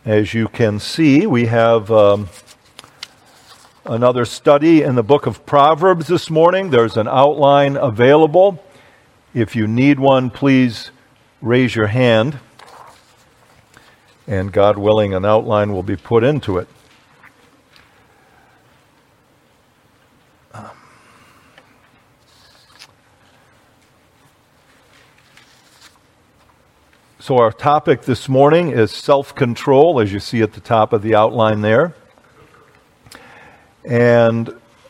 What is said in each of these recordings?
As you can see, we have another study in the book of Proverbs this morning. There's an outline available. If you need one, please raise your hand, and God willing, an outline will be put into it. So our topic this morning is self-control, as you see at the top of the outline there. And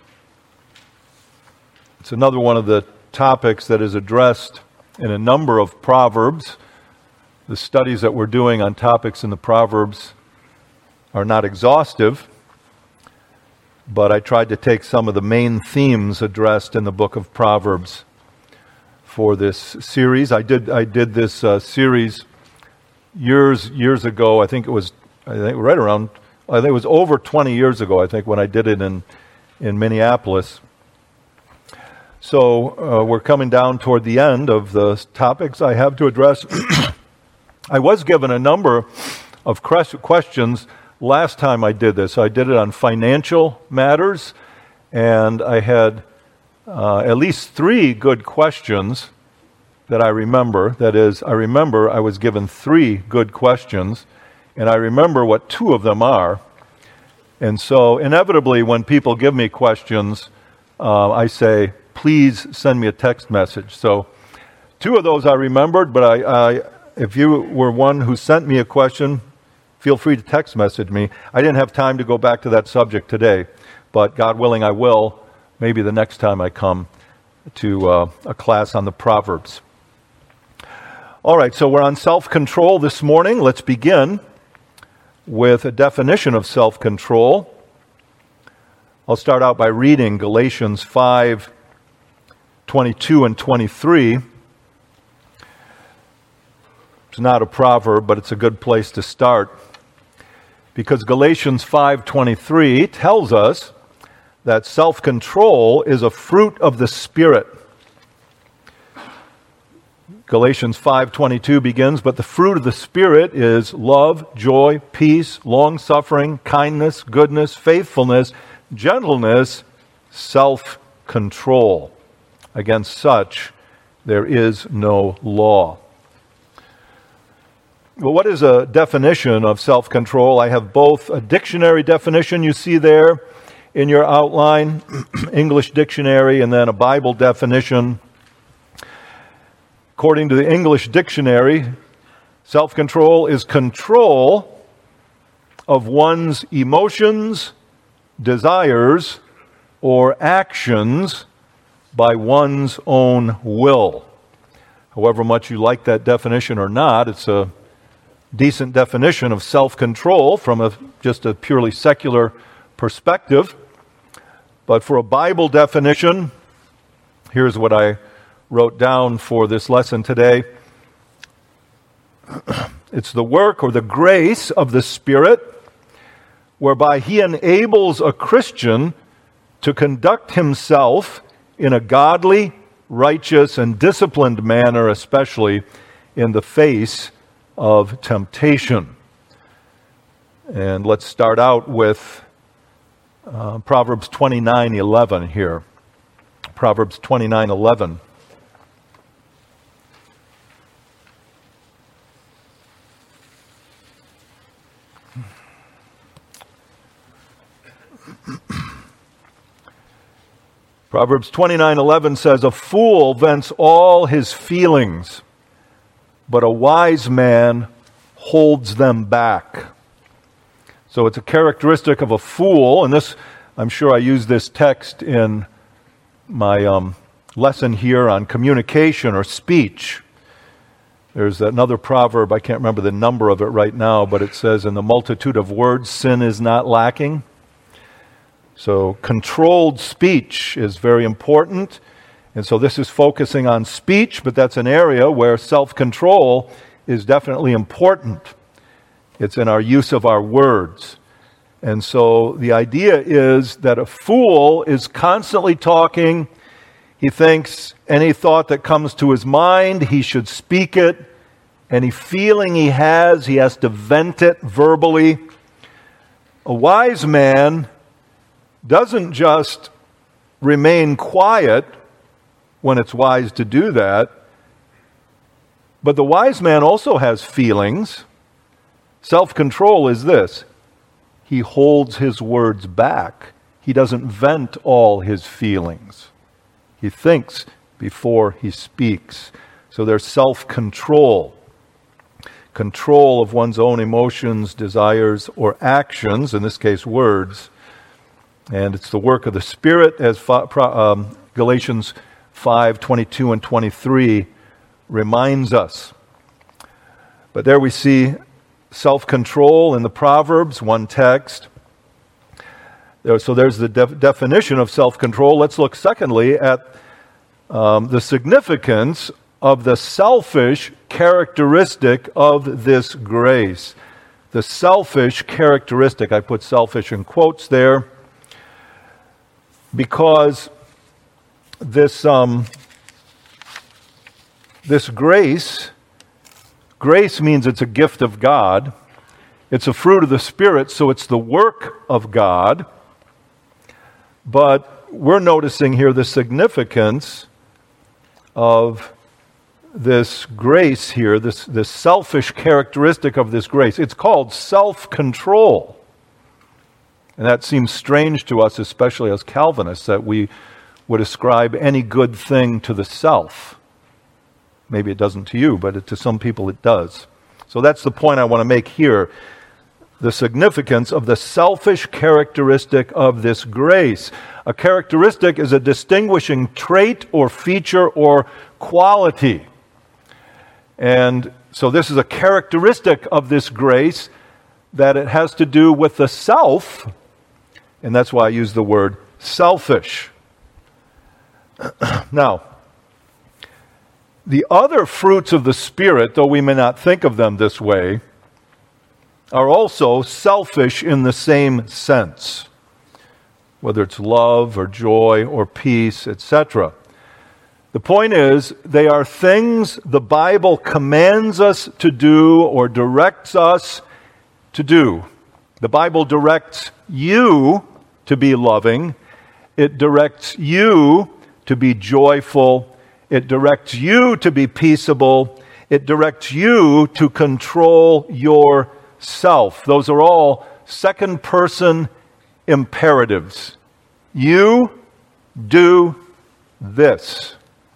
it's another one of the topics that is addressed in a number of Proverbs. The studies that we're doing on topics in the Proverbs are not exhaustive, but I tried to take some of the main themes addressed in the book of Proverbs for this series. I did this series years ago. I think it was over 20 years ago, I think, when I did it in Minneapolis. So we're coming down toward the end of the topics I have to address. I was given a number of questions last time I did this. I did it on financial matters, and I had at least 3 good questions that I remember. That is, I remember I was given 3 good questions, and I remember what 2 of them are. And so inevitably when people give me questions, I say, please send me a text message. So 2 of those I remembered, but if you were one who sent me a question, feel free to text message me. I didn't have time to go back to that subject today, but God willing I will, maybe the next time I come to a class on the Proverbs. All right, so we're on self-control this morning. Let's begin with a definition of self-control. I'll start out by reading Galatians 5:22 and 23. It's not a proverb, but it's a good place to start, because Galatians 5:23 tells us that self-control is a fruit of the Spirit. Galatians 5:22 begins, but the fruit of the Spirit is love, joy, peace, long-suffering, kindness, goodness, faithfulness, gentleness, self-control. Against such there is no law. Well, what is a definition of self-control? I have both a dictionary definition you see there in your outline, English dictionary, and then a Bible definition. According to the English dictionary, self-control is control of one's emotions, desires, or actions by one's own will. However much you like that definition or not, it's a decent definition of self-control from just a purely secular perspective. But for a Bible definition, here's what I wrote down for this lesson today. It's the work or the grace of the Spirit whereby He enables a Christian to conduct himself in a godly, righteous, and disciplined manner, especially in the face of temptation. And let's start out with Proverbs 29:11 here. Proverbs 29:11. Proverbs 29:11 says, "A fool vents all his feelings, but a wise man holds them back." So it's a characteristic of a fool, and this, I'm sure I used this text in my lesson here on communication or speech. There's another proverb, I can't remember the number of it right now, but it says, "In the multitude of words, sin is not lacking." So controlled speech is very important. And so this is focusing on speech, but that's an area where self-control is definitely important. It's in our use of our words. And so the idea is that a fool is constantly talking. He thinks any thought that comes to his mind, he should speak it. Any feeling he has to vent it verbally. A wise man doesn't just remain quiet when it's wise to do that, but the wise man also has feelings. Self-control is this: he holds his words back. He doesn't vent all his feelings. He thinks before he speaks. So there's self-control. Control of one's own emotions, desires, or actions, in this case words. And it's the work of the Spirit, as Galatians 5:22 and 23 reminds us. But there we see self-control in the Proverbs, one text. So there's the definition of self-control. Let's look secondly at the significance of the selfish characteristic of this grace. The selfish characteristic. I put selfish in quotes there because this grace means it's a gift of God. It's a fruit of the Spirit, so it's the work of God. But we're noticing here the significance of this grace here, this selfish characteristic of this grace. It's called self-control. And that seems strange to us, especially as Calvinists, that we would ascribe any good thing to the self. Maybe it doesn't to you, but to some people it does. So that's the point I want to make here. The significance of the selfish characteristic of this grace. A characteristic is a distinguishing trait or feature or quality. And so this is a characteristic of this grace that it has to do with the self, and that's why I use the word selfish. Now, the other fruits of the Spirit, though we may not think of them this way, are also selfish in the same sense, whether it's love or joy or peace, etc. The point is, they are things the Bible commands us to do or directs us to do. The Bible directs you to be loving. It directs you to be joyful. It directs you to be peaceable. It directs you to control yourself. Those are all second-person imperatives. You do this.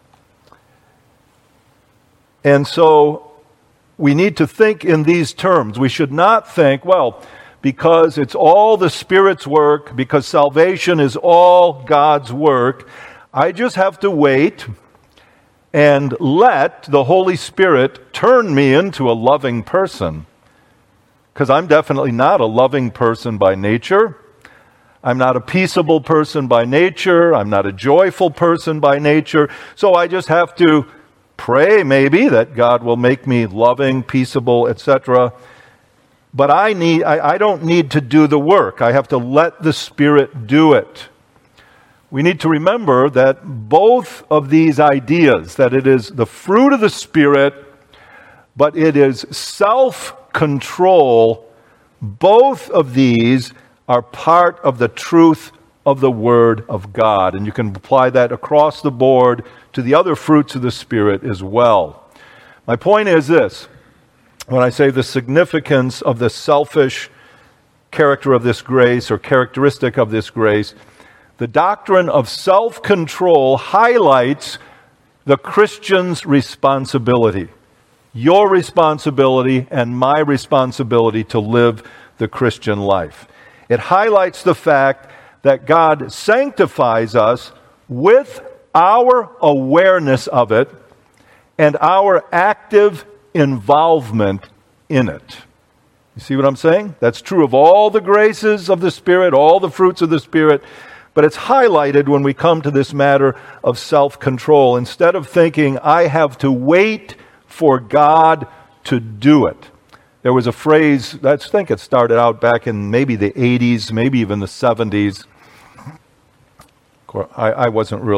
And so we need to think in these terms. We should not think, well, because it's all the Spirit's work, because salvation is all God's work, I just have to wait and let the Holy Spirit turn me into a loving person. Because I'm definitely not a loving person by nature. I'm not a peaceable person by nature. I'm not a joyful person by nature. So I just have to pray maybe that God will make me loving, peaceable, etc. But I don't need to do the work. I have to let the Spirit do it. We need to remember that both of these ideas, that it is the fruit of the Spirit, but it is self-control, both of these are part of the truth of the Word of God. And you can apply that across the board to the other fruits of the Spirit as well. My point is this: when I say the significance of the selfish character of this grace or characteristic of this grace, the doctrine of self-control highlights the Christian's responsibility. Your responsibility and my responsibility to live the Christian life. It highlights the fact that God sanctifies us with our awareness of it and our active involvement in it. You see what I'm saying? That's true of all the graces of the Spirit, all the fruits of the Spirit, but it's highlighted when we come to this matter of self-control. Instead of thinking, I have to wait for God to do it. There was a phrase, I think it started out back in maybe the 80s, maybe even the 70s. I wasn't really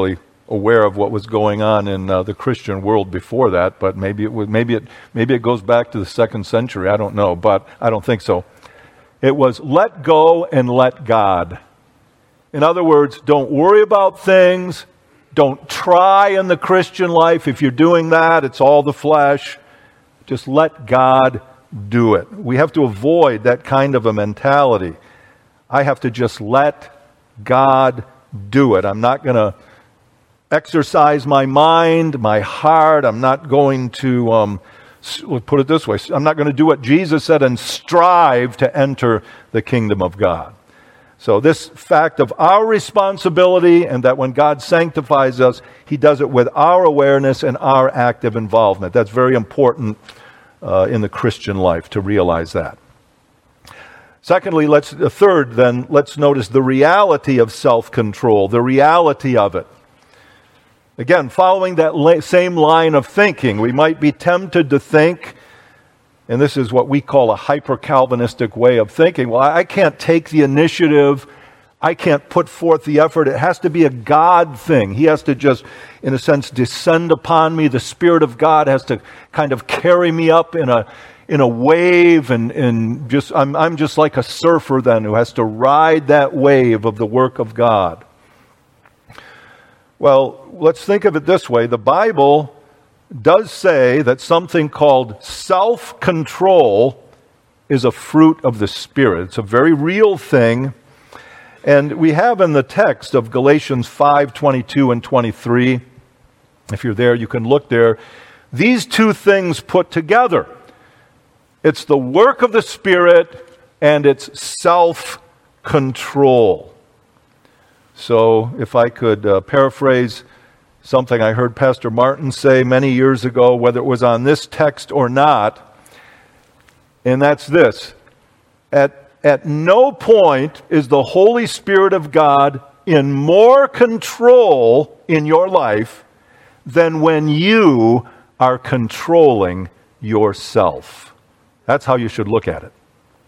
aware of what was going on in the Christian world before that, but maybe it goes back to the 2nd century. I don't know, but I don't think so. It was let go and let God. In other words, don't worry about things. Don't try in the Christian life. If you're doing that, it's all the flesh. Just let God do it. We have to avoid that kind of a mentality. I have to just let God do it. I'm not going to exercise my mind, my heart. I'm not going to, put it this way, I'm not going to do what Jesus said and strive to enter the kingdom of God. So this fact of our responsibility, and that when God sanctifies us, He does it with our awareness and our active involvement. That's very important in the Christian life to realize that. Secondly, let's notice the reality of self-control, the reality of it. Again, following that same line of thinking, we might be tempted to think, and this is what we call a hyper-Calvinistic way of thinking, well, I can't take the initiative, I can't put forth the effort, it has to be a God thing. He has to just, in a sense, descend upon me. The Spirit of God has to kind of carry me up in a wave, and just I'm just like a surfer then who has to ride that wave of the work of God. Well, let's think of it this way. The Bible does say that something called self-control is a fruit of the Spirit. It's a very real thing. And we have in the text of Galatians 5:22 and 23, if you're there, you can look there, these two things put together. It's the work of the Spirit and it's self-control. So if I could paraphrase something I heard Pastor Martin say many years ago, whether it was on this text or not, and that's this. At no point is the Holy Spirit of God in more control in your life than when you are controlling yourself. That's how you should look at it.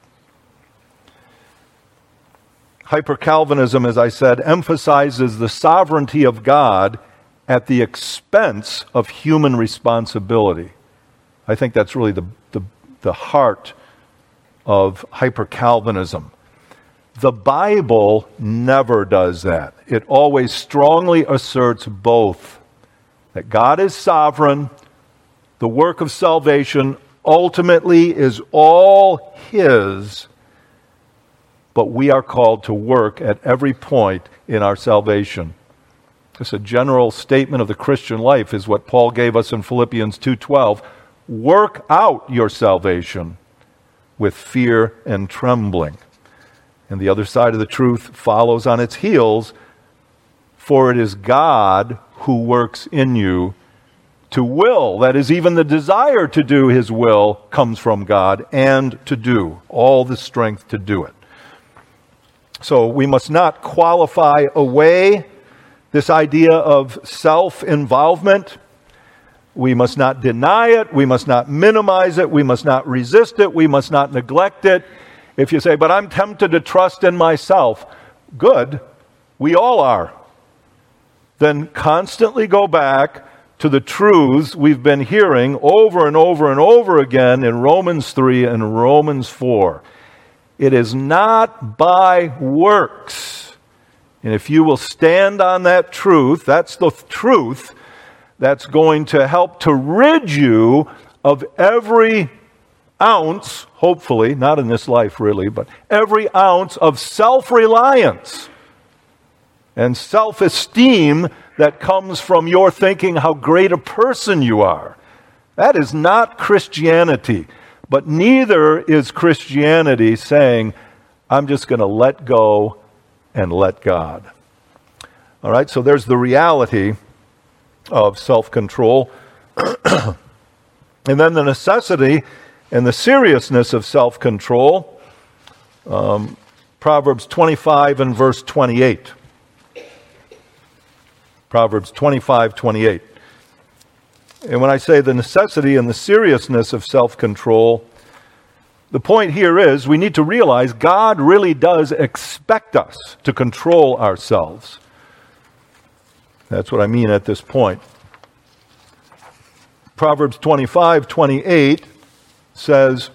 Hyper-Calvinism, as I said, emphasizes the sovereignty of God at the expense of human responsibility. I think that's really the heart of hyper-Calvinism. The Bible never does that. It always strongly asserts both. That God is sovereign, the work of salvation ultimately is all His, but we are called to work at every point in our salvation. Just a general statement of the Christian life is what Paul gave us in Philippians 2:12. Work out your salvation with fear and trembling. And the other side of the truth follows on its heels. For it is God who works in you to will. That is, even the desire to do His will comes from God, and to do. All the strength to do it. So we must not qualify away this idea of self-involvement. We must not deny it. We must not minimize it. We must not resist it. We must not neglect it. If you say, but I'm tempted to trust in myself, good. We all are. Then constantly go back to the truths we've been hearing over and over and over again in Romans 3 and Romans 4. It is not by works. And if you will stand on that truth, that's the truth that's going to help to rid you of every ounce, hopefully, not in this life really, but every ounce of self-reliance and self-esteem that comes from your thinking how great a person you are. That is not Christianity. But neither is Christianity saying, I'm just going to let go and let God. All right, so there's the reality of self-control. And then the necessity and the seriousness of self-control. Proverbs 25 and verse 28. Proverbs 25:28. And when I say the necessity and the seriousness of self-control, the point here is we need to realize God really does expect us to control ourselves. That's what I mean at this point. Proverbs 25:28 says,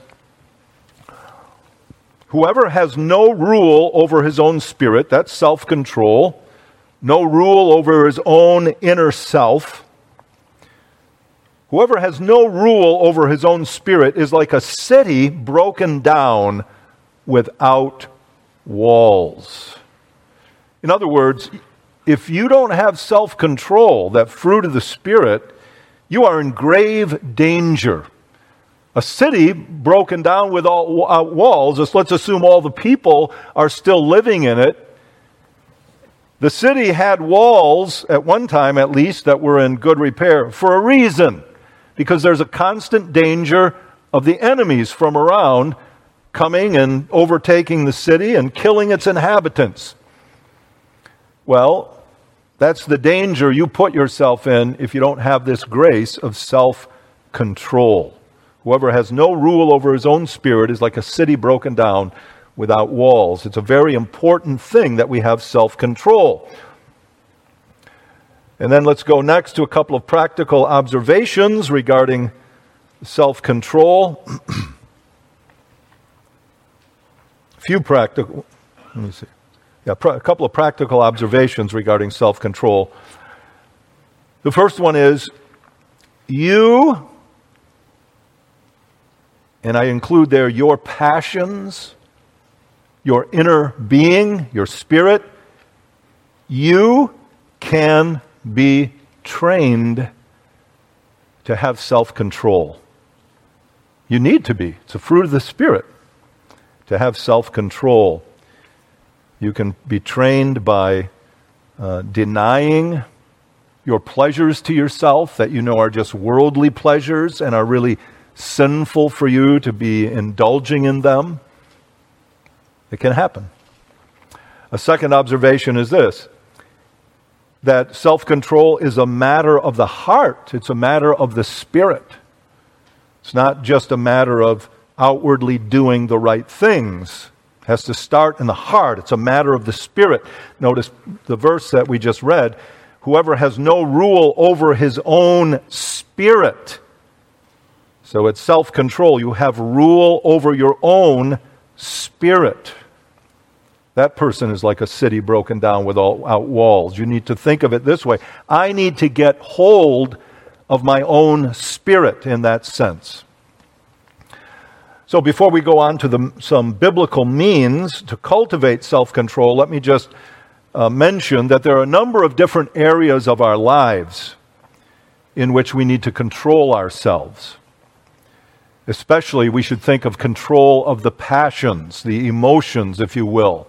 whoever has no rule over his own spirit, that's self-control, no rule over his own inner self, whoever has no rule over his own spirit is like a city broken down without walls. In other words, if you don't have self-control, that fruit of the Spirit, you are in grave danger. A city broken down without walls, let's assume all the people are still living in it. The city had walls, at one time at least, that were in good repair for a reason. Because there's a constant danger of the enemies from around coming and overtaking the city and killing its inhabitants. Well, that's the danger you put yourself in if you don't have this grace of self-control. Whoever has no rule over his own spirit is like a city broken down without walls. It's a very important thing that we have self-control. And then let's go next to a couple of practical observations regarding self-control. A couple of practical observations regarding self-control. The first one is, you, and I include there your passions, your inner being, your spirit, you can be trained to have self-control. You need to be. It's a fruit of the Spirit to have self-control. You can be trained by denying your pleasures to yourself that you know are just worldly pleasures and are really sinful for you to be indulging in them. It can happen. A second observation is this, that self-control is a matter of the heart. It's a matter of the spirit. It's not just a matter of outwardly doing the right things. It has to start in the heart. It's a matter of the spirit. Notice the verse that we just read. Whoever has no rule over his own spirit. So it's self-control. You have rule over your own spirit. That person is like a city broken down without walls. You need to think of it this way. I need to get hold of my own spirit in that sense. So before we go on to some biblical means to cultivate self-control, let me just mention that there are a number of different areas of our lives in which we need to control ourselves. Especially, we should think of control of the passions, the emotions, if you will.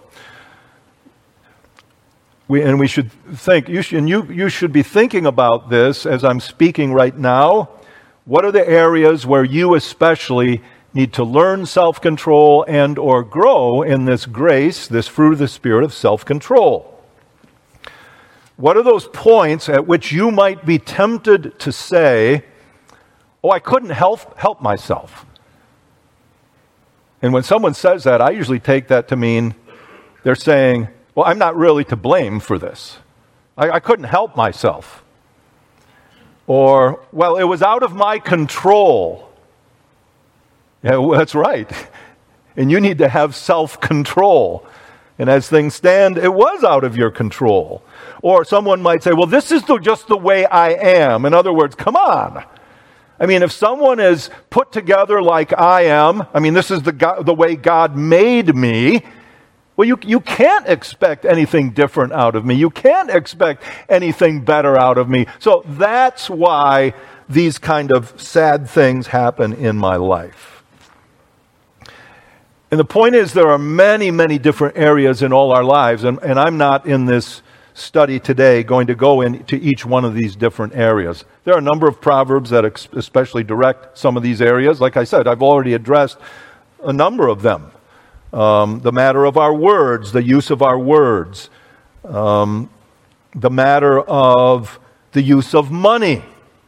We should think, you should be thinking about this as I'm speaking right now. What are the areas where you especially need to learn self-control and or grow in this grace, this fruit of the Spirit of self-control? What are those points at which you might be tempted to say, oh, I couldn't help myself? And when someone says that, I usually take that to mean they're saying, well, I'm not really to blame for this. I couldn't help myself. Or, well, it was out of my control. Yeah, well, that's right. And you need to have self-control. And as things stand, it was out of your control. Or someone might say, well, this is just the way I am. In other words, come on. I mean, if someone is put together like I am, I mean, this is the way God made me, well, you can't expect anything different out of me. You can't expect anything better out of me. So that's why these kind of sad things happen in my life. And the point is, there are many, many different areas in all our lives, and I'm not in this study today going to go into each one of these different areas. There are a number of proverbs that especially direct some of these areas. Like I said, I've already addressed a number of them. The matter of our words, the use of our words, the matter of the use of money.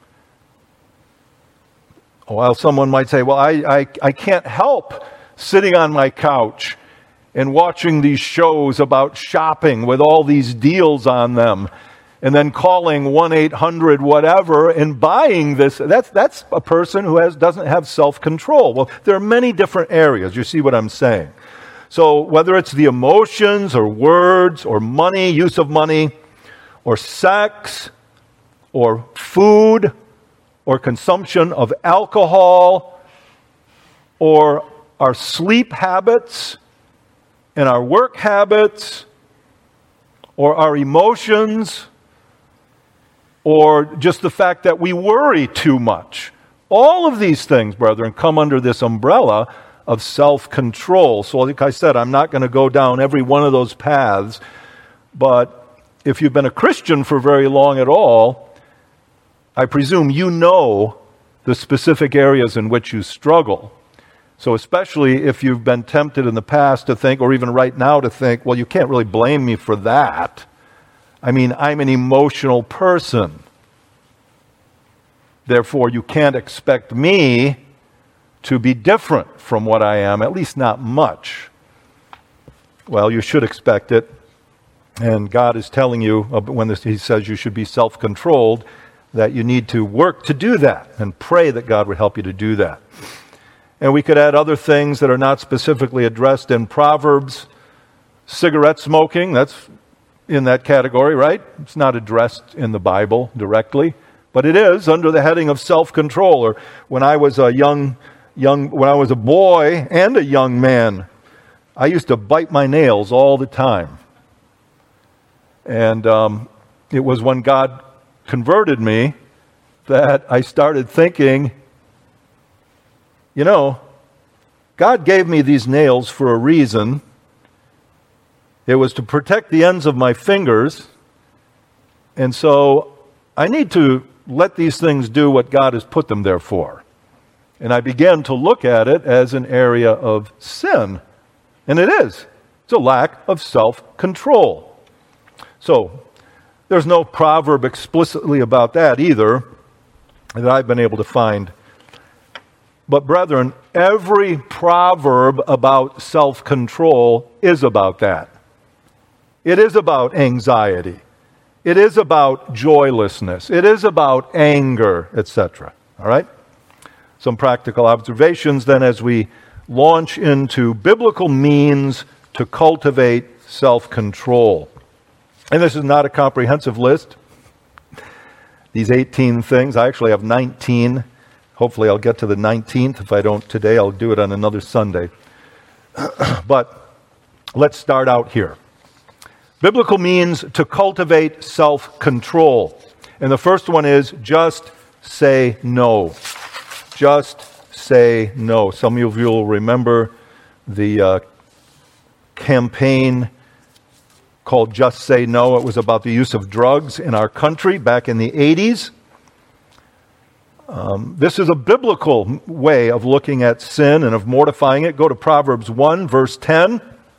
While someone might say, well, I can't help sitting on my couch and watching these shows about shopping with all these deals on them. and then calling 1-800-whatever and buying this. That's a person who doesn't have self-control. Well, there are many different areas. You see what I'm saying? So whether it's the emotions or words or money, use of money, or sex, or food, or consumption of alcohol, or our sleep habits and our work habits, or our emotions, or just the fact that we worry too much. All of these things, brethren, come under this umbrella of self-control. So like I said, I'm not going to go down every one of those paths, but if you've been a Christian for very long at all, I presume you know the specific areas in which you struggle. So especially if you've been tempted in the past to think, or even right now to think, well, you can't really blame me for that. I mean, I'm an emotional person. Therefore, you can't expect me to be different from what I am, at least not much. Well, you should expect it. And God is telling you, when He says you should be self-controlled, that you need to work to do that and pray that God would help you to do that. And we could add other things that are not specifically addressed in Proverbs. Cigarette smoking, that's in that category, right? It's not addressed in the Bible directly, but it is under the heading of self-control. Or when I was when I was a boy and a young man, I used to bite my nails all the time. And it was when God converted me that I started thinking, God gave me these nails for a reason. It was to protect the ends of my fingers. And so I need to let these things do what God has put them there for. And I began to look at it as an area of sin. And it is. It's a lack of self-control. So there's no proverb explicitly about that either that I've been able to find. But brethren, every proverb about self-control is about that. It is about anxiety. It is about joylessness. It is about anger, etc. All right? Some practical observations then as we launch into biblical means to cultivate self-control. And this is not a comprehensive list. These 18 things, I actually have 19. Hopefully I'll get to the 19th. If I don't today, I'll do it on another Sunday. But let's start out here. Biblical means to cultivate self-control. And the first one is just say no. Just say no. Some of you will remember the campaign called Just Say No. It was about the use of drugs in our country back in the 80s. This is a biblical way of looking at sin and of mortifying it. Go to Proverbs 1, verse 10.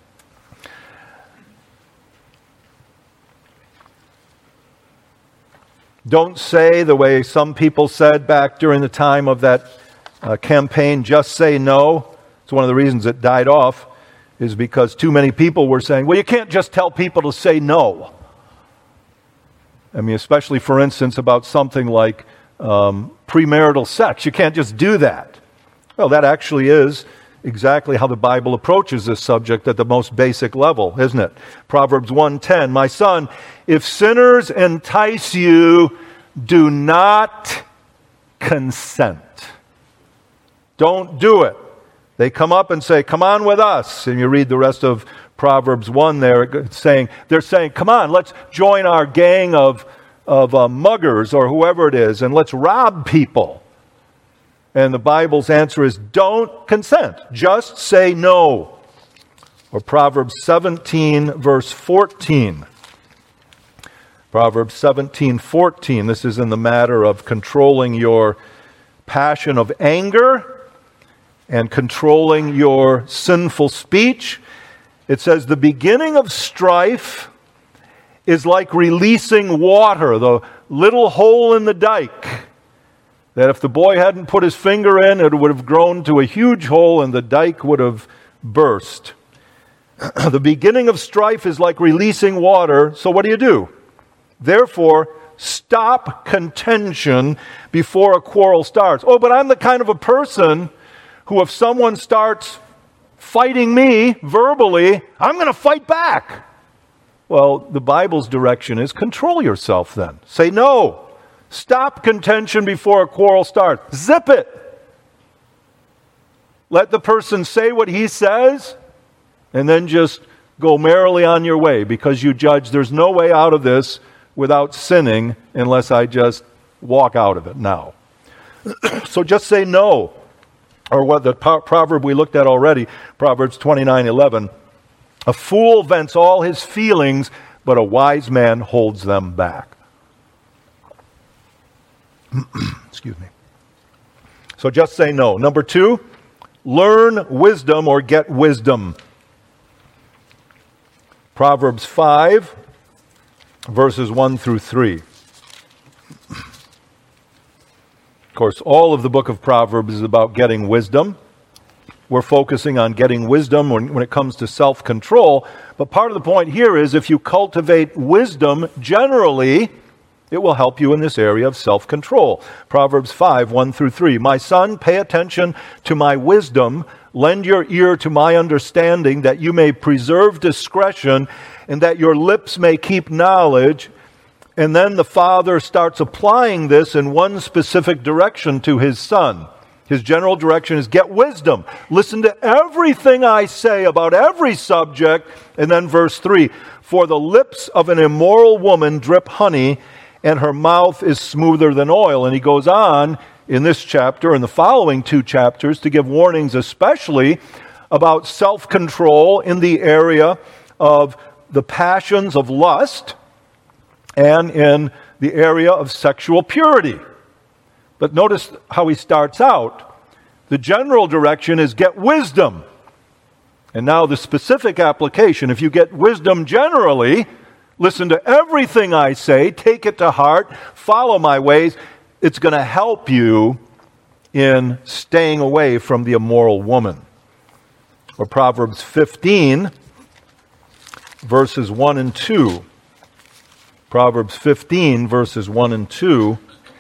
Don't say the way some people said back during the time of that campaign, just say no. It's one of the reasons it died off, is because too many people were saying, well, you can't just tell people to say no. I mean, especially, for instance, about something like premarital sex. You can't just do that. Well, that actually is exactly how the Bible approaches this subject at the most basic level, isn't it? Proverbs 1:10, my son, if sinners entice you, do not consent. Don't do it. They come up and say, come on with us. And you read the rest of Proverbs 1 there, they're saying, come on, let's join our gang of muggers or whoever it is, and let's rob people. And the Bible's answer is, don't consent. Just say no. Or Proverbs 17, verse 14. Proverbs 17:14. This is in the matter of controlling your passion of anger and controlling your sinful speech. It says, the beginning of strife is like releasing water, the little hole in the dike, that if the boy hadn't put his finger in, it would have grown to a huge hole and the dike would have burst. The beginning of strife is like releasing water, so what do? Therefore, stop contention before a quarrel starts. Oh, but I'm the kind of a person who, if someone starts fighting me verbally, I'm going to fight back. Well, the Bible's direction is control yourself then. Say no. Stop contention before a quarrel starts. Zip it. Let the person say what he says, and then just go merrily on your way, because you judge there's no way out of this without sinning unless I just walk out of it now. So just say no. Or what the proverb we looked at already, Proverbs 29:11. A fool vents all his feelings, but a wise man holds them back. Excuse me. So just say no. Number 2, learn wisdom or get wisdom. Proverbs 5, verses 1 through 3. Of course, all of the book of Proverbs is about getting wisdom. We're focusing on getting wisdom when it comes to self-control. But part of the point here is if you cultivate wisdom generally, it will help you in this area of self-control. Proverbs 5, 1 through 3. My son, pay attention to my wisdom. Lend your ear to my understanding, that you may preserve discretion and that your lips may keep knowledge. And then the father starts applying this in one specific direction to his son. His general direction is get wisdom. Listen to everything I say about every subject. And then verse 3, for the lips of an immoral woman drip honey, and her mouth is smoother than oil. And he goes on in this chapter and the following 2 chapters to give warnings especially about self-control in the area of the passions of lust and in the area of sexual purity. But notice how he starts out. The general direction is get wisdom. And now the specific application, if you get wisdom generally, listen to everything I say, take it to heart, follow my ways, it's going to help you in staying away from the immoral woman. Or Proverbs 15, verses 1 and 2. Proverbs 15, verses 1 and 2.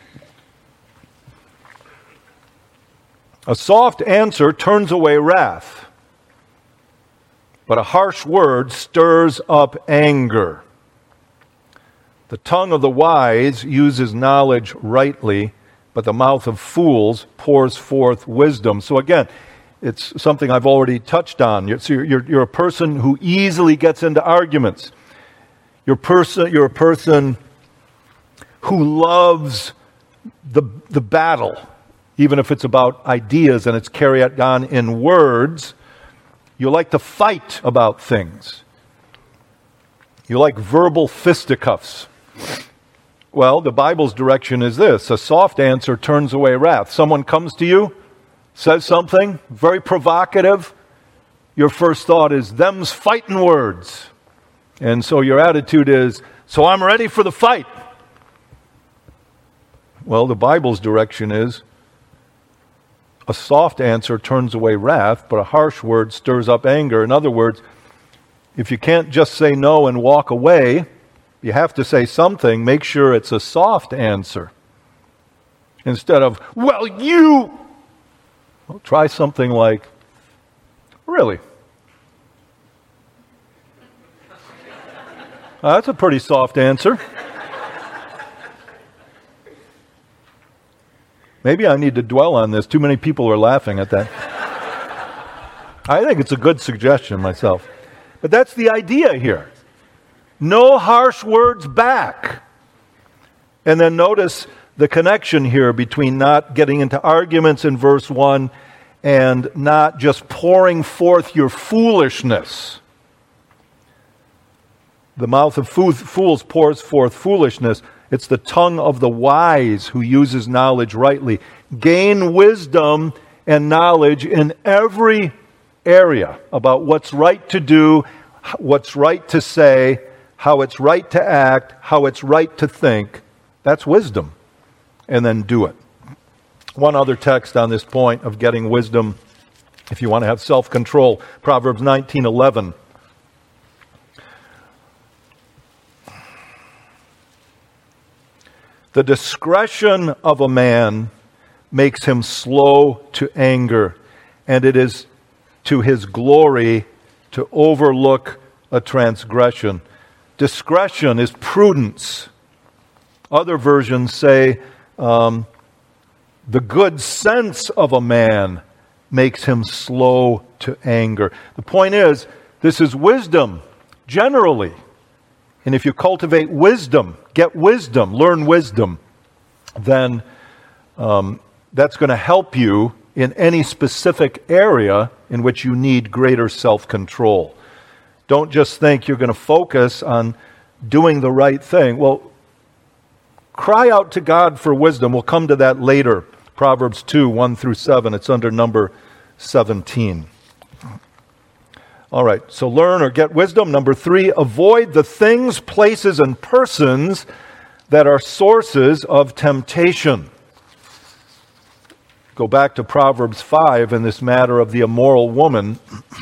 A soft answer turns away wrath, but a harsh word stirs up anger. The tongue of the wise uses knowledge rightly, but the mouth of fools pours forth wisdom. So again, it's something I've already touched on. You're a person who easily gets into arguments. You're a person who loves the battle, even if it's about ideas and it's carried on in words. You like to fight about things. You like verbal fisticuffs. Well, the Bible's direction is this. A soft answer turns away wrath. Someone comes to you, says something very provocative. Your first thought is, them's fighting words. And so your attitude is, so I'm ready for the fight. Well, the Bible's direction is, a soft answer turns away wrath, but a harsh word stirs up anger. In other words, if you can't just say no and walk away, you have to say something. Make sure it's a soft answer. Instead of, well, try something like, really? That's a pretty soft answer. Maybe I need to dwell on this. Too many people are laughing at that. I think it's a good suggestion myself. But that's the idea here. No harsh words back. And then notice the connection here between not getting into arguments in verse 1 and not just pouring forth your foolishness. The mouth of fools pours forth foolishness. It's the tongue of the wise who uses knowledge rightly. Gain wisdom and knowledge in every area about what's right to do, what's right to say, how it's right to act, how it's right to think. That's wisdom. And then do it. One other text on this point of getting wisdom, if you want to have self-control, Proverbs 19:11. The discretion of a man makes him slow to anger, and it is to his glory to overlook a transgression. Discretion is prudence. Other versions say the good sense of a man makes him slow to anger. The point is, this is wisdom, generally. And if you cultivate wisdom, get wisdom, learn wisdom, then that's going to help you in any specific area in which you need greater self-control. Don't just think you're going to focus on doing the right thing. Well, cry out to God for wisdom. We'll come to that later. Proverbs 2, 1 through 7. It's under number 17. All right, so learn or get wisdom. Number 3, avoid the things, places, and persons that are sources of temptation. Go back to Proverbs 5 in this matter of the immoral woman.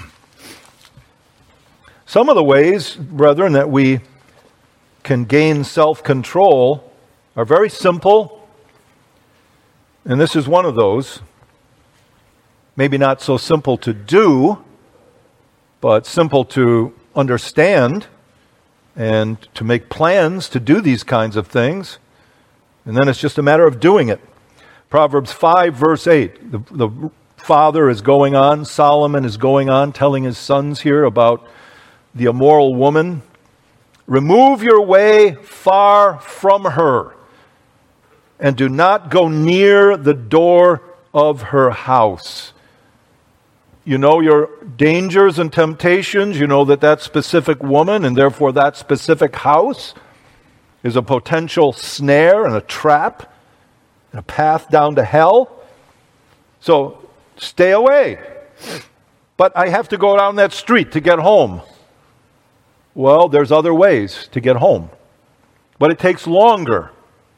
Some of the ways, brethren, that we can gain self-control are very simple, and this is one of those. Maybe not so simple to do, but simple to understand and to make plans to do these kinds of things. And then it's just a matter of doing it. Proverbs 5, verse 8. The father is going on, Solomon is going on, telling his sons here about the immoral woman. Remove your way far from her, and do not go near the door of her house. You know your dangers and temptations. You know that specific woman and therefore that specific house is a potential snare and a trap and a path down to hell. So stay away. But I have to go down that street to get home. Well, there's other ways to get home. But it takes longer.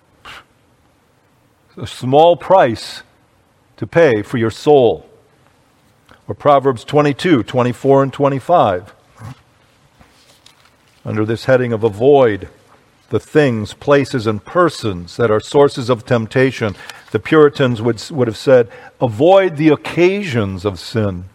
A small price to pay for your soul. Or Proverbs 22, 24, and 25. Under this heading of avoid the things, places, and persons that are sources of temptation. The Puritans would have said, avoid the occasions of sin.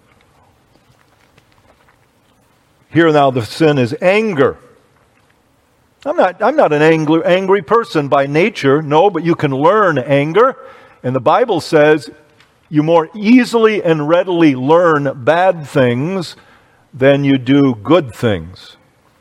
Here now the sin is anger. I'm not an angry person by nature, no, but you can learn anger. And the Bible says you more easily and readily learn bad things than you do good things.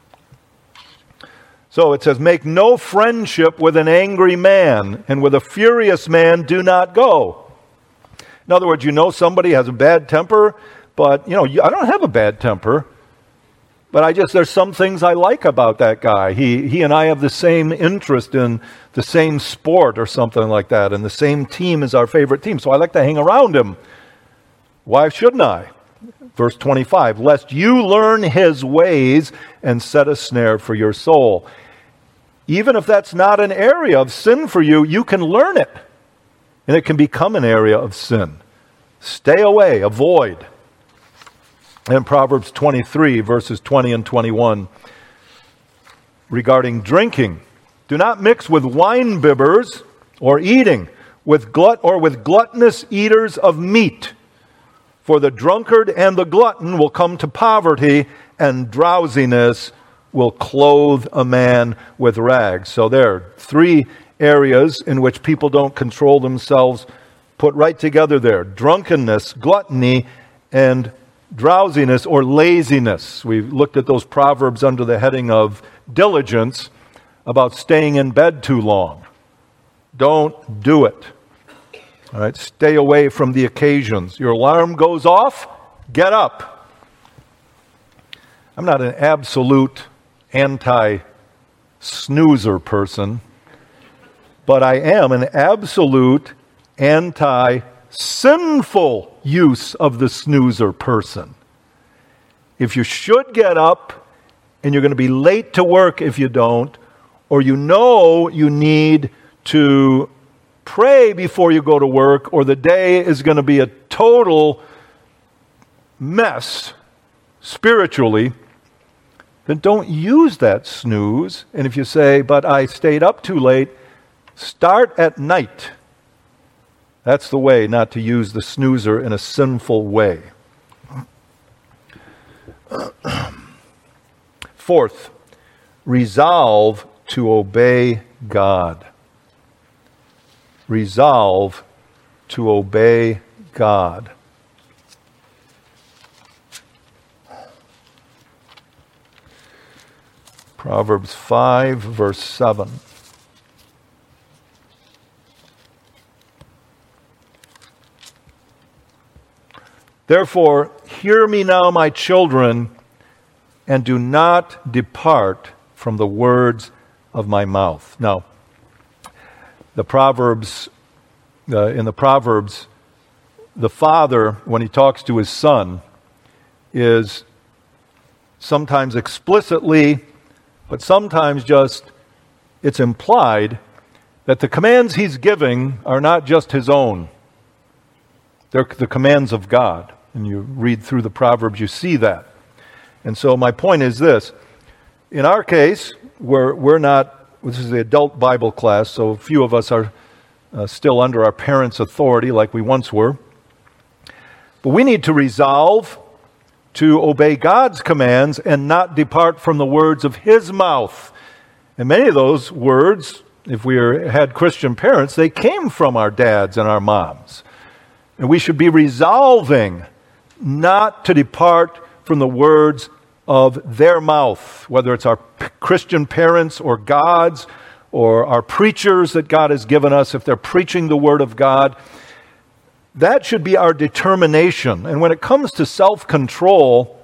So it says, make no friendship with an angry man, and with a furious man do not go. In other words, somebody has a bad temper, but, I don't have a bad temper. But there's some things I like about that guy. He and I have the same interest in the same sport or something like that, and the same team is our favorite team. So I like to hang around him. Why shouldn't I? Verse 25, lest you learn his ways and set a snare for your soul. Even if that's not an area of sin for you, you can learn it. And it can become an area of sin. Stay away, avoid. And Proverbs 23, verses 20 and 21, regarding drinking. Do not mix with wine bibbers or eating, with gluttonous eaters of meat. For the drunkard and the glutton will come to poverty, and drowsiness will clothe a man with rags. So there are 3 areas in which people don't control themselves, put right together there. Drunkenness, gluttony, and drowsiness or laziness. We've looked at those proverbs under the heading of diligence about staying in bed too long. Don't do it. All right, stay away from the occasions. Your alarm goes off, get up. I'm not an absolute anti-snoozer person, but I am an absolute anti-sinful use of the snoozer person. If you should get up and you're going to be late to work if you don't, or you need to pray before you go to work, or the day is going to be a total mess spiritually, then don't use that snooze. And if you say, but I stayed up too late, Start at night. That's the way not to use the snoozer in a sinful way. Fourth, resolve to obey God. Resolve to obey God. Proverbs 5, verse 7. Therefore, hear me now, my children, and do not depart from the words of my mouth. Now, in the Proverbs, the father, when he talks to his son, is sometimes explicitly, but sometimes just it's implied that the commands he's giving are not just his own. They're the commands of God. And you read through the Proverbs, you see that. And so my point is this. In our case, we're not, this is the adult Bible class, so few of us are still under our parents' authority like we once were. But we need to resolve to obey God's commands and not depart from the words of His mouth. And many of those words, if we had Christian parents, they came from our dads and our moms. And we should be resolving not to depart from the words of their mouth, whether it's our Christian parents or God's or our preachers that God has given us, if they're preaching the Word of God. That should be our determination. And when it comes to self-control,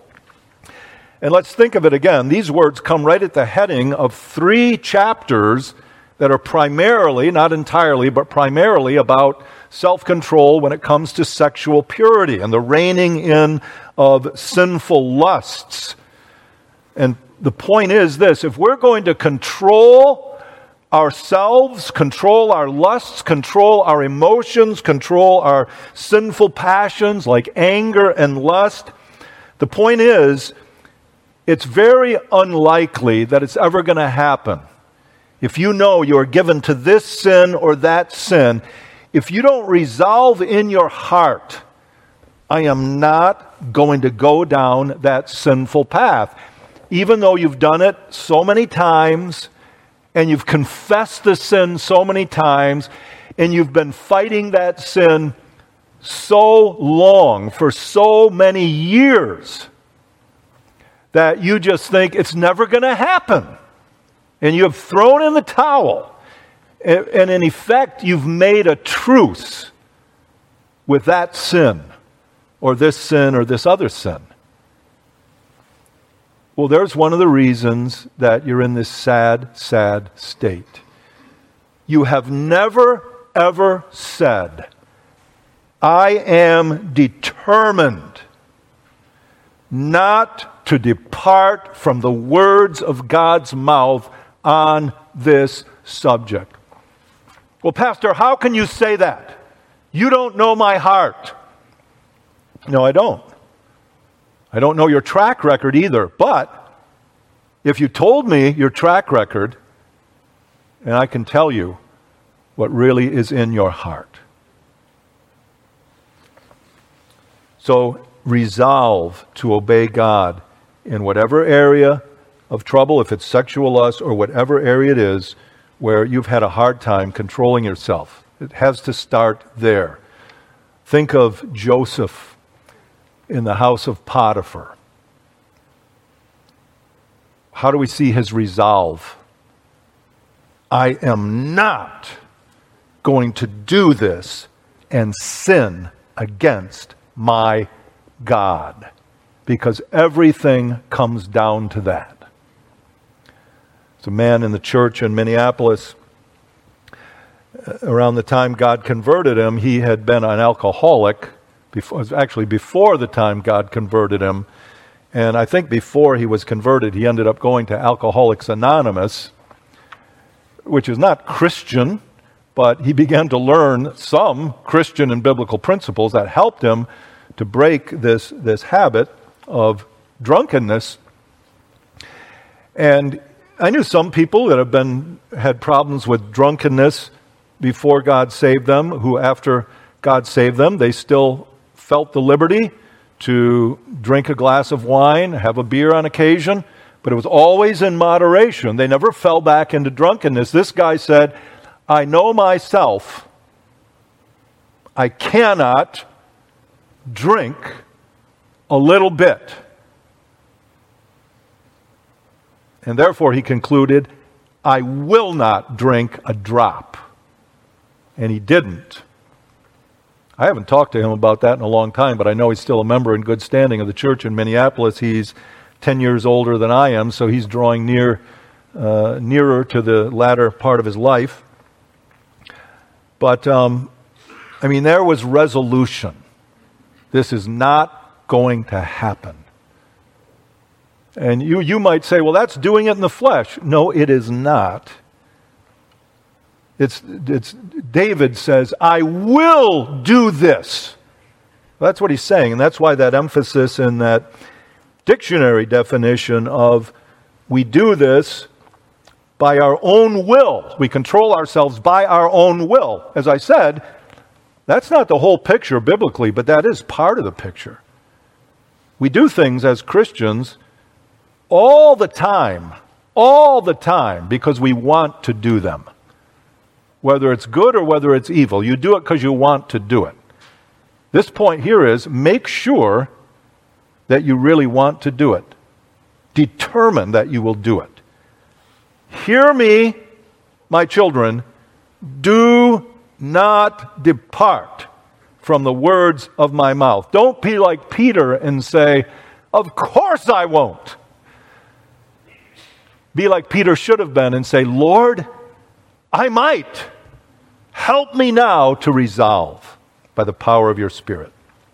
and let's think of it again, these words come right at the heading of 3 chapters that are primarily, not entirely, but primarily about self-control when it comes to sexual purity and the reining in of sinful lusts. And the point is this: if we're going to control ourselves, control our lusts, control our emotions, control our sinful passions like anger and lust, the point is, it's very unlikely that it's ever going to happen. If you know you're given to this sin or that sin, if you don't resolve in your heart, I am not going to go down that sinful path. Even though you've done it so many times, and you've confessed the sin so many times, and you've been fighting that sin so long, for so many years, that you just think it's never going to happen. And you have thrown in the towel. And in effect, you've made a truce with that sin or this other sin. Well, there's one of the reasons that you're in this sad, sad state. You have never, ever said, I am determined not to depart from the words of God's mouth on this subject. Well, Pastor, how can you say that? You don't know my heart. No, I don't. I don't know your track record either. But if you told me your track record, and I can tell you what really is in your heart. So resolve to obey God in whatever area of trouble, if it's sexual lust or whatever area it is where you've had a hard time controlling yourself. It has to start there. Think of Joseph in the house of Potiphar. How do we see his resolve? I am not going to do this and sin against my God, because everything comes down to that. There's a man in the church in Minneapolis. Around the time God converted him, he had been an alcoholic. Before the time God converted him. And I think before he was converted, he ended up going to Alcoholics Anonymous, which is not Christian, but he began to learn some Christian and biblical principles that helped him to break this habit of drunkenness. And I knew some people that had problems with drunkenness before God saved them, who after God saved them, they still felt the liberty to drink a glass of wine, have a beer on occasion, but it was always in moderation. They never fell back into drunkenness. This guy said, I know myself. I cannot drink a little bit. And therefore he concluded, I will not drink a drop. And he didn't. I haven't talked to him about that in a long time, but I know he's still a member in good standing of the church in Minneapolis. He's 10 years older than I am, so he's drawing nearer to the latter part of his life. But, there was resolution. This is not going to happen. And you might say, well, that's doing it in the flesh. No, it is not. It's David says, I will do this. That's what he's saying, and that's why that emphasis in that dictionary definition of we do this by our own will. We control ourselves by our own will. As I said, that's not the whole picture biblically, but that is part of the picture. We do things as Christians all the time, because we want to do them. Whether it's good or whether it's evil, you do it because you want to do it. This point here is make sure that you really want to do it. Determine that you will do it. Hear me, my children, do not depart from the words of my mouth. Don't be like Peter and say, of course I won't. Be like Peter should have been and say, Lord, I might. Help me now to resolve by the power of your Spirit.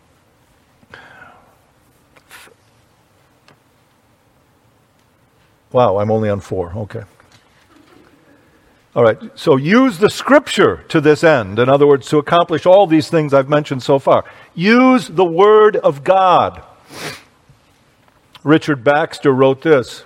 Wow, I'm only on 4. Okay. All right, so use the Scripture to this end. In other words, to accomplish all these things I've mentioned so far. Use the Word of God. Richard Baxter wrote this.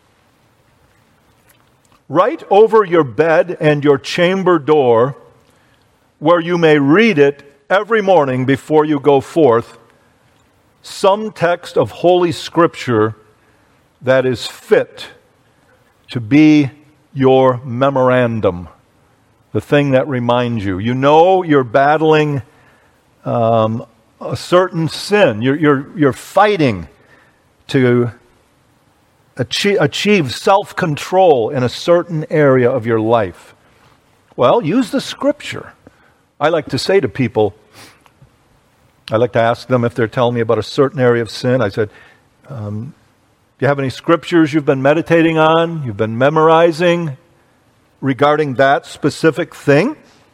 Write over your bed and your chamber door, where you may read it every morning before you go forth, some text of Holy Scripture that is fit to be your memorandum, the thing that reminds you. You know you're battling a certain sin. You're fighting to achieve self-control in a certain area of your life. Well, use the Scripture. I like to say to people, I like to ask them if they're telling me about a certain area of sin. I said, do you have any scriptures you've been meditating on, you've been memorizing regarding that specific thing?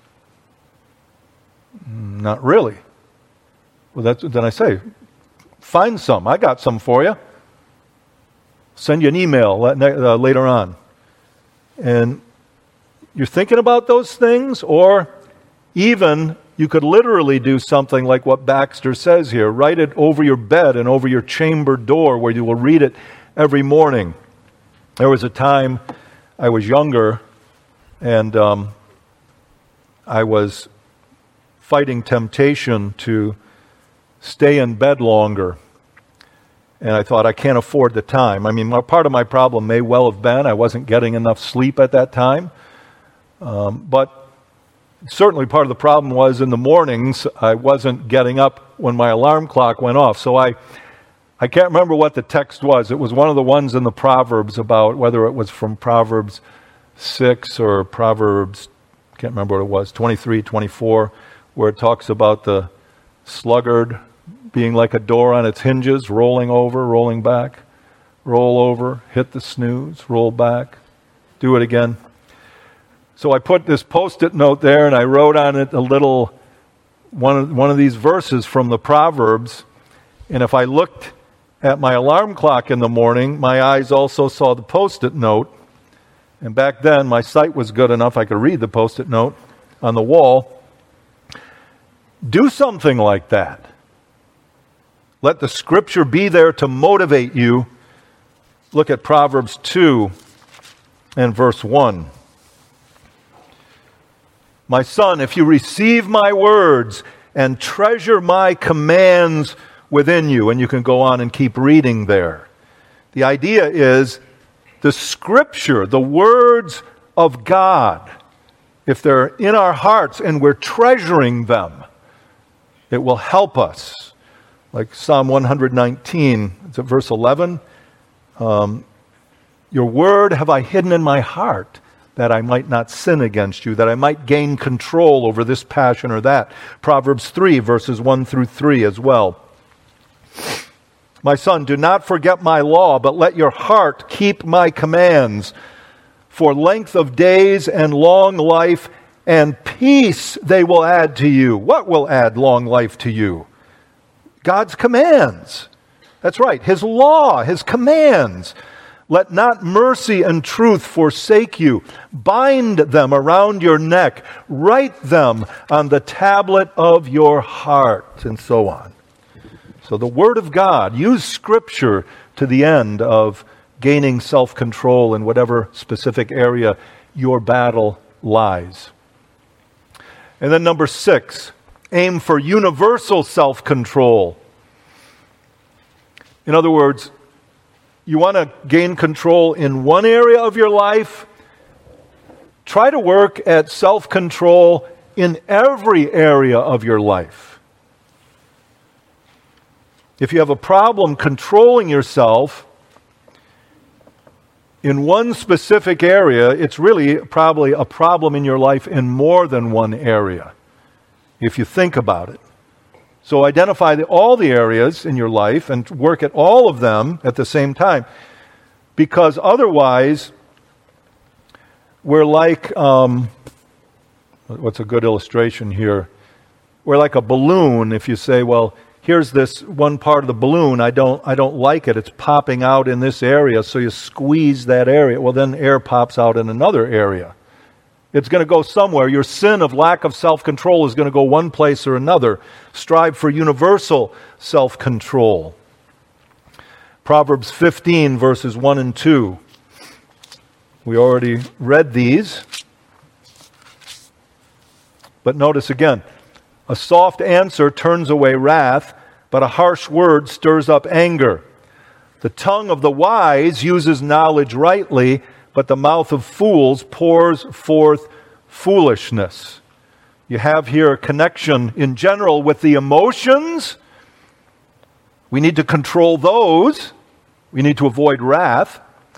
Not really. Well, then I say, find some. I got some for you. Send you an email later on. And you're thinking about those things, or even you could literally do something like what Baxter says here. Write it over your bed and over your chamber door where you will read it every morning. There was a time I was younger and I was fighting temptation to stay in bed longer. And I thought, I can't afford the time. Part of my problem may well have been I wasn't getting enough sleep at that time. But certainly part of the problem was in the mornings, I wasn't getting up when my alarm clock went off. So I can't remember what the text was. It was one of the ones in the Proverbs about whether it was from Proverbs 6 or Proverbs, can't remember what it was, 23, 24, where it talks about the sluggard being like a door on its hinges, rolling over, rolling back, roll over, hit the snooze, roll back, do it again. So I put this Post-it note there and I wrote on it a little, one of these verses from the Proverbs. And if I looked at my alarm clock in the morning, my eyes also saw the Post-it note. And back then my sight was good enough I could read the Post-it note on the wall. Do something like that. Let the Scripture be there to motivate you. Look at Proverbs 2 and verse 1. My son, if you receive my words and treasure my commands within you, and you can go on and keep reading there. The idea is the Scripture, the words of God, if they're in our hearts and we're treasuring them, it will help us. Like Psalm 119, it's at verse 11. Your word have I hidden in my heart, that I might not sin against you, that I might gain control over this passion or that. Proverbs 3, verses 1 through 3 as well. My son, do not forget my law, but let your heart keep my commands. For length of days and long life and peace they will add to you. What will add long life to you? God's commands. That's right, His law, His commands. Let not mercy and truth forsake you. Bind them around your neck. Write them on the tablet of your heart, and so on. So the Word of God, use Scripture to the end of gaining self-control in whatever specific area your battle lies. And then number 6, aim for universal self-control. In other words, you want to gain control in one area of your life, try to work at self-control in every area of your life. If you have a problem controlling yourself in one specific area, it's really probably a problem in your life in more than one area, if you think about it. So identify all the areas in your life and work at all of them at the same time. Because otherwise, we're like, what's a good illustration here? We're like a balloon. If you say, well, here's this one part of the balloon, I don't like it. It's popping out in this area, so you squeeze that area. Well, then air pops out in another area. It's going to go somewhere. Your sin of lack of self-control is going to go one place or another. Strive for universal self-control. Proverbs 15, verses 1 and 2. We already read these. But notice again, a soft answer turns away wrath, but a harsh word stirs up anger. The tongue of the wise uses knowledge rightly, but the mouth of fools pours forth foolishness. You have here a connection in general with the emotions. We need to control those. We need to avoid wrath.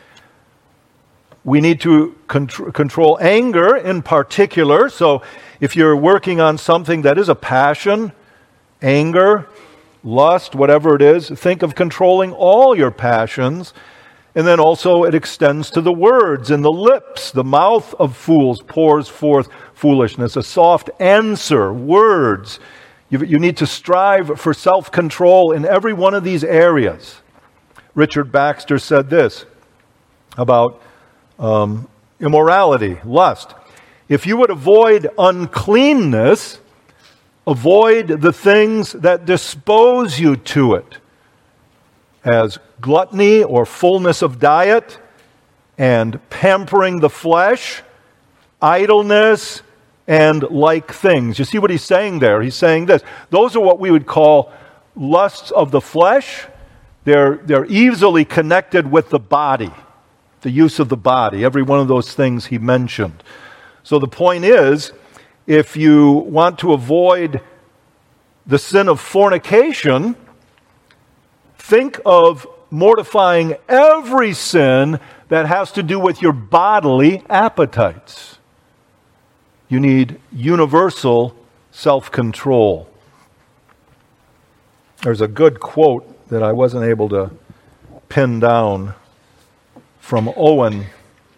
We need to control anger in particular. So if you're working on something that is a passion, anger, lust, whatever it is, think of controlling all your passions. And then also it extends to the words and the lips. The mouth of fools pours forth foolishness. A soft answer, words. You need to strive for self-control in every one of these areas. Richard Baxter said this about immorality, lust. If you would avoid uncleanness, avoid the things that dispose you to it, as gluttony or fullness of diet and pampering the flesh, idleness, and like things. You see what he's saying there? He's saying this. Those are what we would call lusts of the flesh. They're easily connected with the body, the use of the body, every one of those things he mentioned. So the point is, if you want to avoid the sin of fornication, think of mortifying every sin that has to do with your bodily appetites. You need universal self-control. There's a good quote that I wasn't able to pin down from Owen,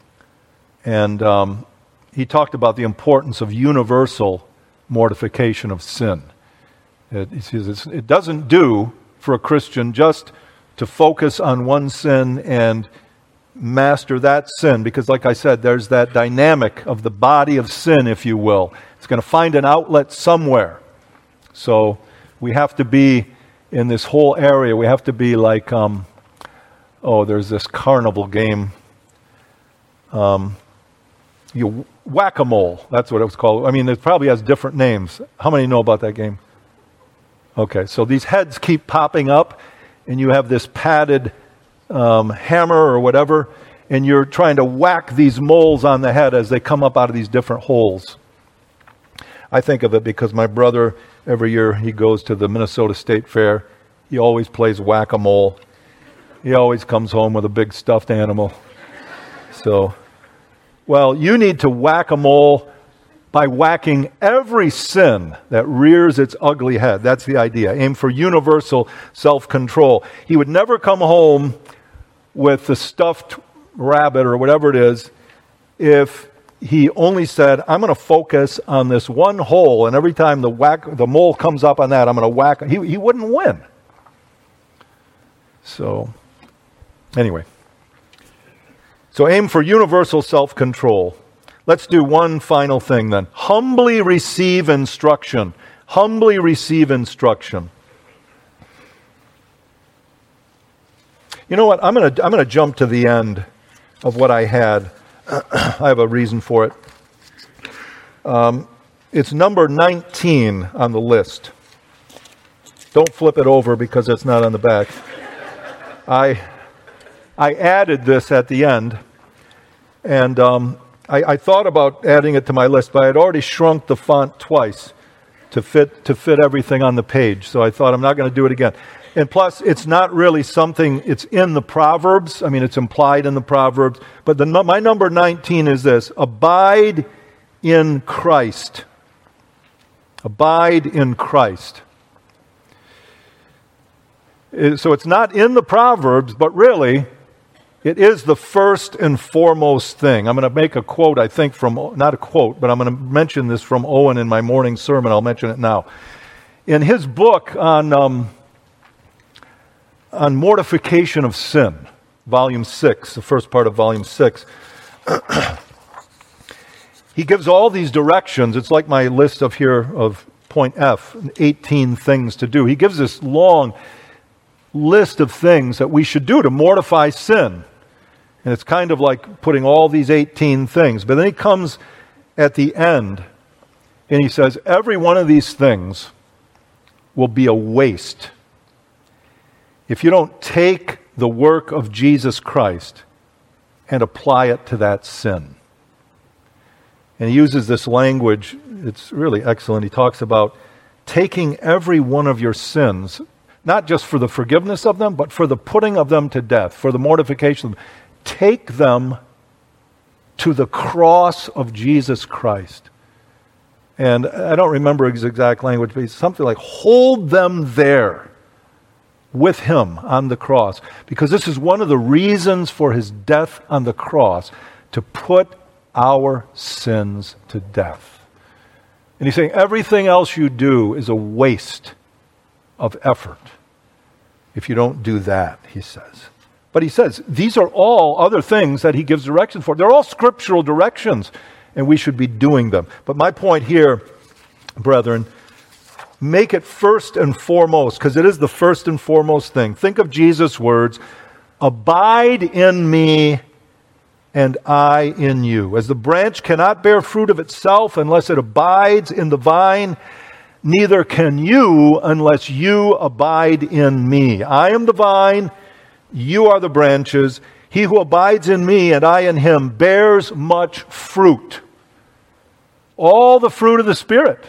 and he talked about the importance of universal mortification of sin. He says it doesn't do for a Christian just to focus on one sin and master that sin, because like I said, there's that dynamic of the body of sin, if you will. It's going to find an outlet somewhere. So we have to be in this whole area. We have to be like, there's this carnival game. Whack-a-mole, that's what it was called. I mean, it probably has different names. How many know about that game? Okay, so these heads keep popping up, and you have this padded hammer or whatever, and you're trying to whack these moles on the head as they come up out of these different holes. I think of it because my brother, every year he goes to the Minnesota State Fair. He always plays whack-a-mole. He always comes home with a big stuffed animal. So, well, you need to whack-a-mole by whacking every sin that rears its ugly head. That's the idea. Aim for universal self-control. He would never come home with the stuffed rabbit or whatever it is if he only said, I'm going to focus on this one hole, and every time the mole comes up on that, I'm going to whack. He wouldn't win. So, anyway. So aim for universal self-control. Let's do one final thing then. Humbly receive instruction. Humbly receive instruction. You know what? I'm going to jump to the end of what I had. I have a reason for it. It's number 19 on the list. Don't flip it over because it's not on the back. I added this at the end, and I thought about adding it to my list, but I had already shrunk the font twice to fit everything on the page. So I thought I'm not going to do it again. And plus, it's not really something, it's in the Proverbs. I mean, it's implied in the Proverbs. But my number 19 is this: abide in Christ. Abide in Christ. So it's not in the Proverbs, but really, it is the first and foremost thing. I'm going to make a quote, I think, not a quote, but I'm going to mention this from Owen in my morning sermon. I'll mention it now. In his book on mortification of sin, volume 6, the first part of volume 6, he gives all these directions. It's like my list of point F, 18 things to do. He gives this long list of things that we should do to mortify sin. And it's kind of like putting all these 18 things. But then he comes at the end and he says, every one of these things will be a waste if you don't take the work of Jesus Christ and apply it to that sin. And he uses this language, it's really excellent. He talks about taking every one of your sins, not just for the forgiveness of them, but for the putting of them to death, for the mortification of them. Take them to the cross of Jesus Christ. And I don't remember his exact language, but it's something like, hold them there with him on the cross. Because this is one of the reasons for his death on the cross, to put our sins to death. And he's saying everything else you do is a waste of effort if you don't do that, he says. But he says these are all other things that he gives direction for. They're all scriptural directions, and we should be doing them. But my point here, brethren, make it first and foremost, because it is the first and foremost thing. Think of Jesus' words, abide in me and I in you. As the branch cannot bear fruit of itself unless it abides in the vine, neither can you unless you abide in me. I am the vine, you are the branches. He who abides in me and I in him bears much fruit. All the fruit of the Spirit.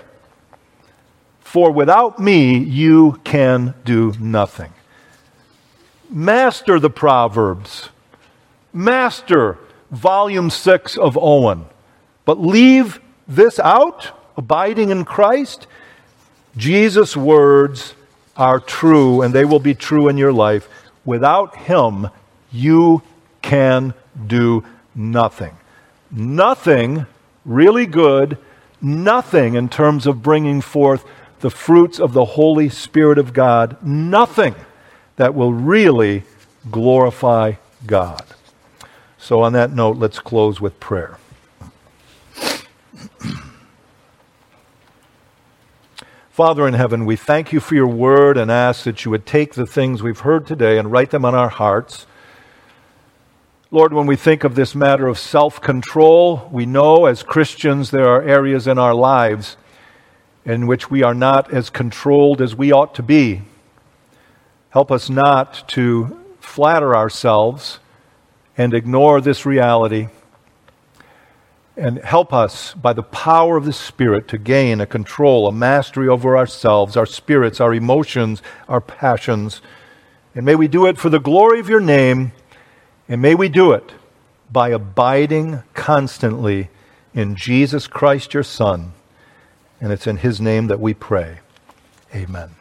For without me you can do nothing. Master the Proverbs. Master volume 6 of Owen. But leave this out, abiding in Christ. Jesus' words are true, and they will be true in your life. Without him, you can do nothing. Nothing really good, nothing in terms of bringing forth the fruits of the Holy Spirit of God, nothing that will really glorify God. So on that note, let's close with prayer. Father in heaven, we thank you for your word and ask that you would take the things we've heard today and write them on our hearts. Lord, when we think of this matter of self-control, we know as Christians there are areas in our lives in which we are not as controlled as we ought to be. Help us not to flatter ourselves and ignore this reality. And help us, by the power of the Spirit, to gain a control, a mastery over ourselves, our spirits, our emotions, our passions. And may we do it for the glory of your name, and may we do it by abiding constantly in Jesus Christ, your Son. And it's in his name that we pray. Amen.